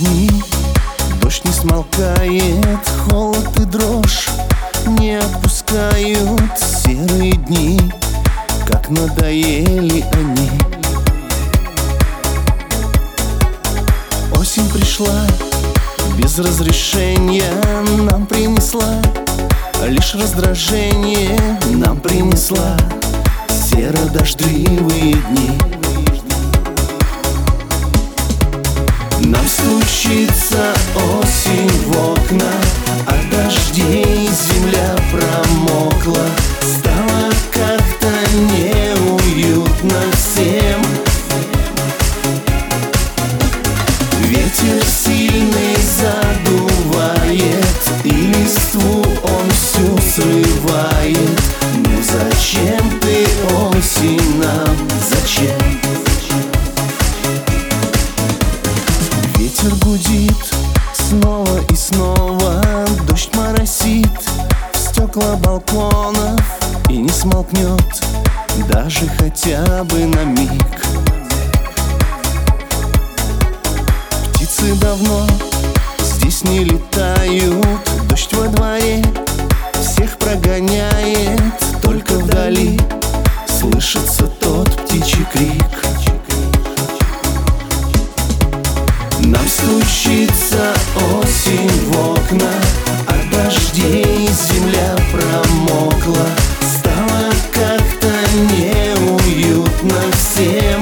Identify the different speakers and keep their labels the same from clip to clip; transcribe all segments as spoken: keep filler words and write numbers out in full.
Speaker 1: дни, дождь не смолкает, холод и дрожь не отпускают. Серые дни, как надоели они. Осень пришла, без разрешения нам принесла лишь раздражение, нам принесла серо-дождливые дни. Нам стучится осень в окна, от дождей земля промокла. Стало как-то неуютно всем. Ветер сильный задувает, и листву он всю срывает. Ну зачем ты, осень, нам, зачем? Ветер гудит снова и снова, дождь моросит в стекла балконов и не смолкнет даже хотя бы на миг. Птицы давно здесь не летают, дождь во дворе всех прогоняет. Только вдали слышится тот птичий крик. Нам стучится осень в окна, от дождей земля промокла. Стало как-то неуютно всем.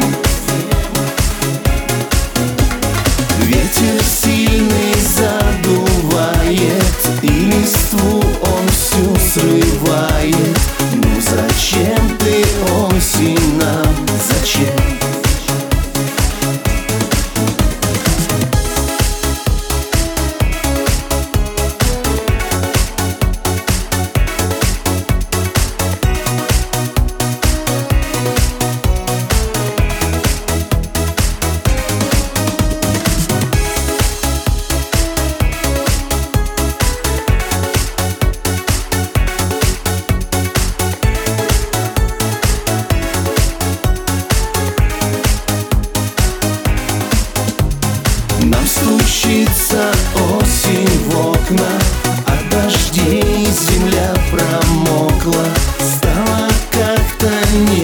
Speaker 1: Ветер сильный задувает, и листву он всю срывает. Ну зачем ты, осень, нам, зачем? Нам стучится осень в окна, от дождей земля промокла. Стало как-то не